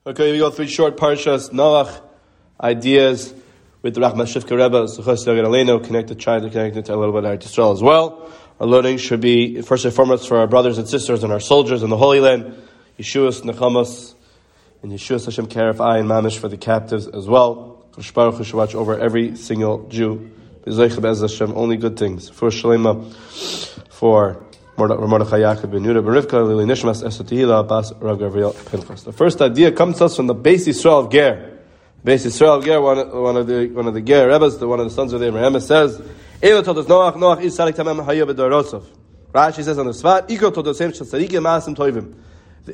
Okay, we go through short parshas, Noach, ideas with the Rachmas Shivka Rebbe, Zuchos Yagad Aleinu, connected to a little bit of Eretz Yisrael as well. Our learning should be, first and foremost, for our brothers and sisters and our soldiers in the Holy Land, Yeshuas, Nechamos, and Yeshuas Hashem Keref Ayin Mamish for the captives as well. Kosh Baruch Hu should watch over every single Jew. Only good things. For Shalema, for Mordechai Yaakov ben Yehuda ben Rivka, Lili Nishmas Esatihila Bas Rav Gavriel Pinchas. The first idea comes to us from the Beis Yisrael of Ger. Beis Yisrael of Ger, one of the Ger Rebbes, one of the sons of the Abraham, says, Eila told us Noach is Sadik Tamam Hayah B'Dorosov. Rashi says on the Svat, Iko told us Shem Shasarikim Maasim Toivim. The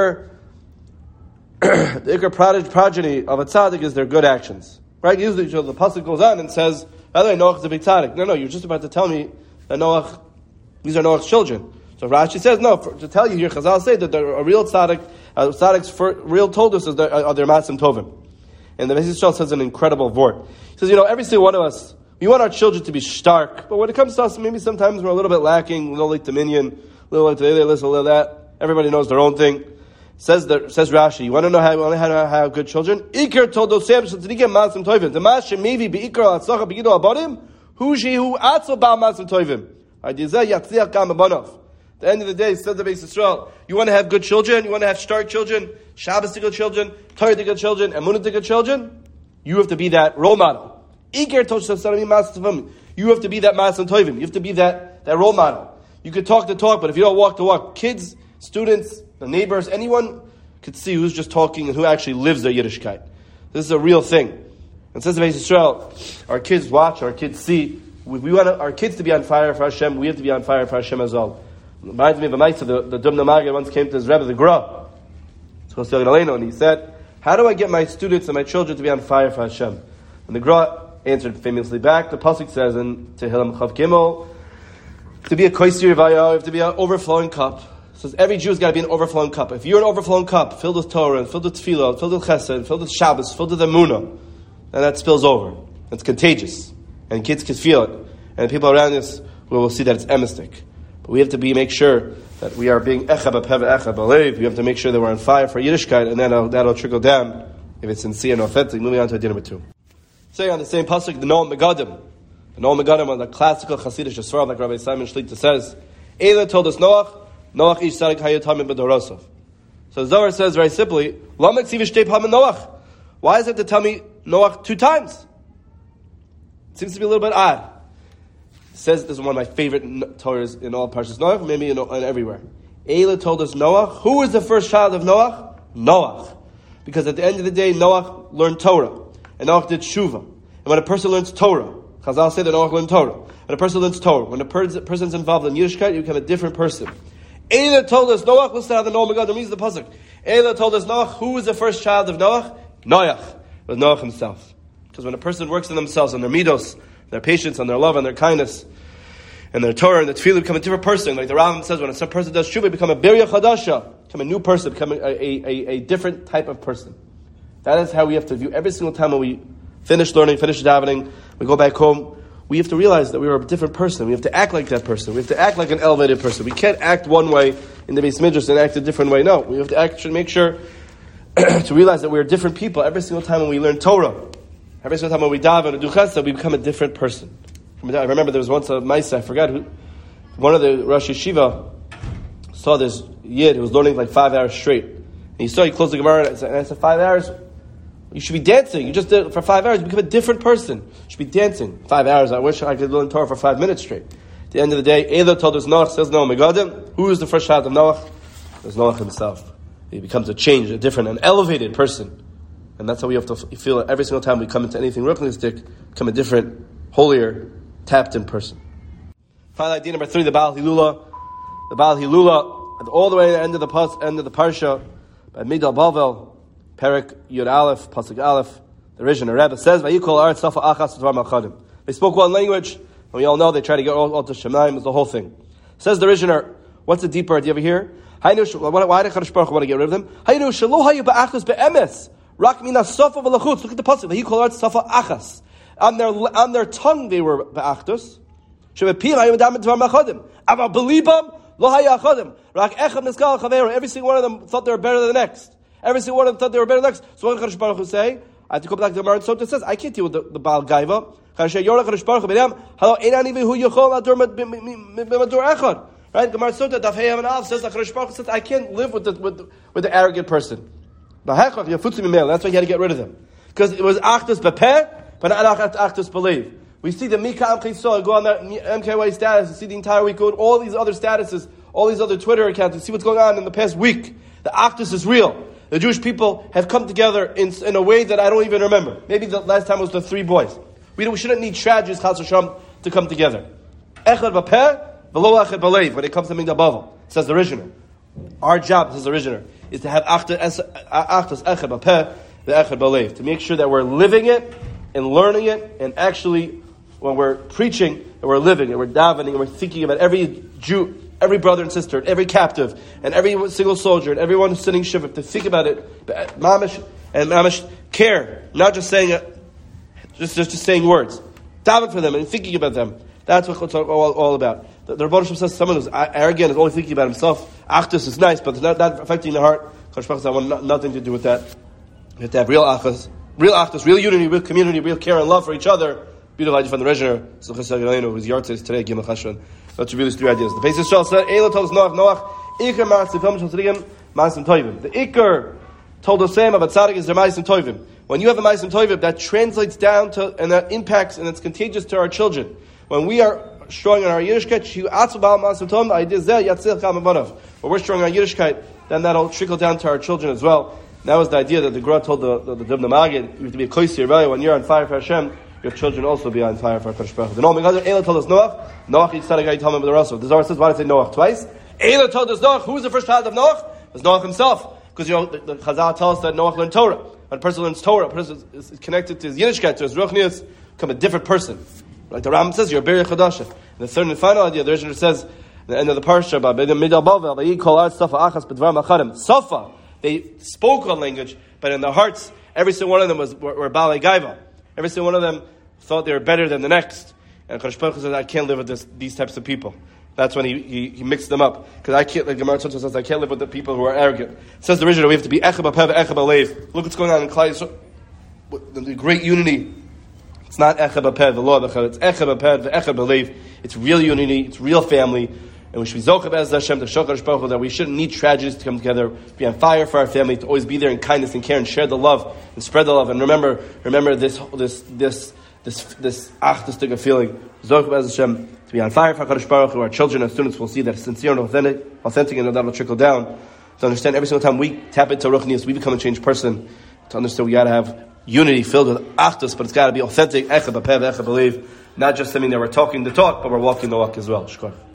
Iker progeny of a tzaddik is their good actions. Right? Usually the pasuk goes on and says, by the way, Noach is a big tzaddik. No, you're just about to tell me that these are Noach's children. So Rashi says, no, to tell you here, Chazal say that a real tzaddik, tzaddik's real told us are their Maasim Tovim. And the Beis Yisrael says an incredible vort. He says, every single one of us, we want our children to be stark, but when it comes to us, maybe sometimes we're a little bit lacking, a little like dominion, a little like today, a little that. Everybody knows their own thing. Says Rashi, you want to know how to have good children? Iker told those Sam Shadikim Maasim Tovim. The Mashe maybe be Iker Atzacha Begido Abadim, Hu Shehu Atzo Ba Maasim Tovim. At the end of the day, says the Beis Yisrael, you want to have good children, you want to have stark children, Shabbos-tigel children, Torah-tigel children, Emunah-tigel children, you have to be that role model. You have to be that Maasim Tovim. You have to be that role model. You could talk the talk, but if you don't walk the walk, kids, students, the neighbors, anyone could see who's just talking and who actually lives their Yiddishkeit. This is a real thing. And says the Beis Yisrael, our kids watch, our kids see. We want our kids to be on fire for Hashem. We have to be on fire for Hashem as well. It reminds me of a Maisa, the Dubna Maggid once came to his Rebbe, the Gra, and he said, how do I get my students and my children to be on fire for Hashem? And the Gra answered famously back, the Pasuk says in Tehillim Chav Gimel, to be a koisir vayah, you have to be an overflowing cup. It says every Jew's got to be an overflowing cup. If you're an overflowing cup, filled with Torah, filled with Tefillah, filled with Chesed, filled with Shabbos, filled with Emunah, then that spills over. It's contagious. And kids can feel it. And people around us will see that it's emistic. But we have to make sure that we are being echa b'peva echa b'leiv. We have to make sure that we're on fire for Yiddishkeit, and then that'll trickle down if it's sincere and authentic. Moving on to idea number 2. Say on the same pasuk, the Noam Megadim. The Noam Megadim are the classical Hasidic Yisrael, like Rabbi Simon Shlita says. Eila told us Noach ish sadik hayatamim b'dorosov. So Zohar says very simply, Lamek sivish tei pam Noach. Why is it to tell me Noach 2 times? It seems to be a little bit odd. It says this is one of my favorite Torahs in all Parshas Noach, maybe in everywhere. Eila told us Noach. Who was the first child of Noach? Noach. Because at the end of the day, Noach learned Torah. And Noach did Shuvah. And when a person learns Torah, Chazal say that Noach learned Torah. When a person learns Torah, when a person's involved in Yiddishkeit, you become a different person. Eila told us Noach. Listen how the Noam Megadim reads the pasuk. Eila told us Noach. Who was the first child of Noach? Noach. It was Noach himself. Because when a person works on themselves, on their midos, their patience, on their love, and their kindness, and their Torah, and their tefillah, become a different person. Like the Rambam says, when a person does shuvah, become a birya chadasha, become a new person, become a different type of person. That is how we have to view every single time when we finish learning, finish davening, we go back home. We have to realize that we are a different person. We have to act like that person. We have to act like an elevated person. We can't act one way in the Beis Midrash and act a different way. No, we have to actually make sure to realize that we are different people every single time when we learn Torah. Every single time when we daven and do chesed, we become a different person. I remember there was once a Maisa, I forgot who, one of the Rosh Yeshiva saw this Yid who was learning like 5 hours straight. And he closed the Gemara and I said, 5 hours? You should be dancing. You just did it for 5 hours. You become a different person. You should be dancing. 5 hours. I wish I could learn Torah for 5 minutes straight. At the end of the day, Eila told us Noach, says Noam Megadim. Who is the first child of Noach? It was Noach himself. He becomes a change, a different, an elevated person. And that's how we have to feel it every single time we come into anything ruknistic, become a different, holier, tapped-in person. Final idea number 3, the Baal Hilula. The Baal Hilula, and all the way to the end of the parsha, by Migdal Bavel, Perek Yud Aleph, Pasuk Aleph, the Rishon Rebbe says, "Vayikol Aretz Safa Achas V'Dvar Malchadim." They spoke one language, and we all know they try to get all to Shemaim. Is the whole thing. Says the Rishon, what's the deeper idea over here? Why did Kadosh Baruch Hu want to get rid of them? Haynu Shelo Hayu Ba'Achas Be'emes. Rak Mina Safa V'Lachutz. Look at the pasuk. Vayikol Aretz Safa Achas. On their tongue they were Ba'achdos. Shebepir Hayu Medam Dvar Malchadim. Aval Belibam Lo Hayu Achadim. Rak Echad Niskal Chaveru. Every single one of them thought they were better than the next. Every single one of them thought they were better than the next. So what did Kadosh Baruch Hu say? I have to go back to the Gemara and Sota says, I can't deal with the Baal Gaiva. Right? Gemara Sota Daf Hey and Av says that Kadosh Baruch Hu says, I can't live with the arrogant person. That's why he had to get rid of them. Because it was Achdus Bepeh, but not Achdus Believe. We see the Mika Amchisol go on that MKY status and see the entire week, go on all these other statuses, all these other Twitter accounts, and see what's going on in the past week. The Achdus is real. The Jewish people have come together in a way that I don't even remember. Maybe the last time was the 3 boys. We shouldn't need tragedies, Chas v'Shalom, to come together. Echad Bapeh, v'lo echad b'leiv, when it comes to Migdal Bavel, says the originator. Our job, says the originator, is to have Achdus Echad Bapeh, the Echad b'leiv, to make sure that we're living it and learning it, and actually, when we're preaching, and we're living, and we're davening, and we're thinking about every Jew, every brother and sister, and every captive, and every single soldier, and everyone who's sitting shiva, to think about it, mamish care, not just saying it, just saying words. Daven for them and thinking about them. That's what it's all about. The Rebbeinu Shem says someone who's arrogant is only thinking about himself. Achdus is nice, but it's not affecting the heart. Kadosh Baruch Hu, I want nothing to do with that. You have to have real achdus, real unity, real community, real care and love for each other. Beautiful idea from the Regener, whose yard says today, Gimel Chashon. That's really 3 ideas. The Pesach Shal said, Eila told us Noach, Iker Ma'asim Tovim. The Iker told us Sam about Tzaddik is their Ma'asim Tovim. When you have a Ma'asim Tovim, that translates down to, and that impacts, and it's contagious to our children. When we are strong in our Yiddishkeit, the idea is when we're strong in our Yiddishkeit, then that'll trickle down to our children as well. That was the idea that the Gra told the Dibna Magid, you have to be a Koisi Rebbe, when you're on fire for Hashem, your children also be on fire for Kadosh Baruch Hu. The Eila told us Noach is not a guy you tell him with the Rasul. The Zohar says, why did I say Noach twice? Eila told us Noach. Who was the first child of Noach? It was Noach himself. Because the Chazal tells us that Noach learned Torah. When a person learns Torah, a person is connected to his Yiddishkeit, to his Ruchnius, become a different person. Like the Rambam says, you're a Beri Chadasha. And the third and final idea, the Regener says, at the end of the parsha, Safa, they spoke one language, but in their hearts, every single one of them were Balei Gaiva. Every single one of them thought they were better than the next. And Kadosh Baruch Hu says, I can't live with these types of people. That's when he mixed them up. Because I can't, like Gemara says, I can't live with the people who are arrogant. It says the original, we have to be Echad B'Pev, Echad B'Leiv. Look what's going on in Klal Yisrael. The great unity. It's not Echad B'Pev, the law of Echad. It's Echad B'Pev, Echad B'Leiv. It's real unity. It's real family. And we should be Zochah Be'ez Hashem, to show Kadosh Baruch Hu that we shouldn't need tragedies to come together, be on fire for our family, to always be there in kindness and care and share the love and spread the love. And remember this achdus feeling, Zochah Be'ez Hashem, to be on fire for Kadosh Baruch Hu. Our children and students will see that it's sincere and authentic, and that will trickle down. To understand every single time we tap into Ruchnius, we become a changed person. To understand we got to have unity filled with achdus, but it's got to be authentic, Echad B'Pev, Echad B'Leiv, not just something that we're talking the talk, but we're walking the walk as well. Shkor.